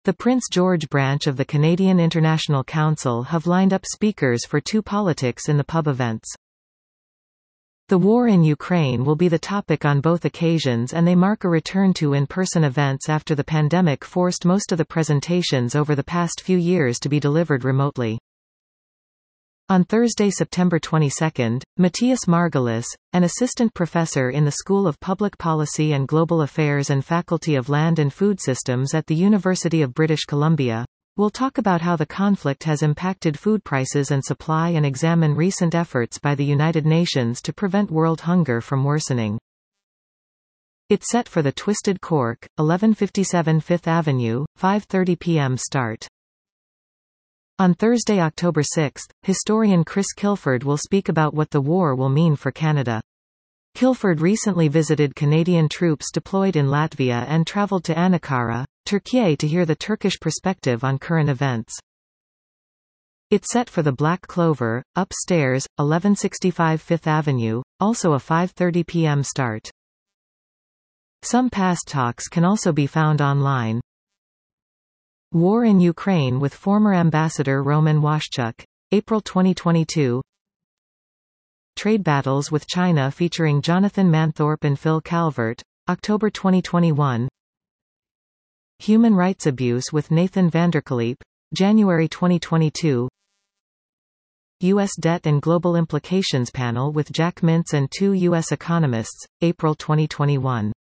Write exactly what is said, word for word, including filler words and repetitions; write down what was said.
The Prince George branch of the Canadian International Council have lined up speakers for two politics in the pub events. The war in Ukraine will be the topic on both occasions, and they mark a return to in-person events after the pandemic forced most of the presentations over the past few years to be delivered remotely. On Thursday, September twenty-second, Matthias Margolis, an assistant professor in the School of Public Policy and Global Affairs and Faculty of Land and Food Systems at the University of British Columbia, will talk about how the conflict has impacted food prices and supply and examine recent efforts by the United Nations to prevent world hunger from worsening. It's set for the Twisted Cork, eleven fifty-seven Fifth Avenue, five thirty p m start. On Thursday, October sixth, historian Chris Kilford will speak about what the war will mean for Canada. Kilford recently visited Canadian troops deployed in Latvia and travelled to Ankara, Turkey to hear the Turkish perspective on current events. It's set for the Black Clover, upstairs, eleven sixty-five Fifth Avenue, also a five thirty p m start. Some past talks can also be found online. War in Ukraine with former Ambassador Roman Waszczuk, April twenty twenty-two. Trade Battles with China featuring Jonathan Manthorpe and Phil Calvert, October twenty twenty-one. Human Rights Abuse with Nathan Vanderkleep, January twenty twenty-two. U S Debt and Global Implications Panel with Jack Mintz and two U S economists, April twenty twenty-one.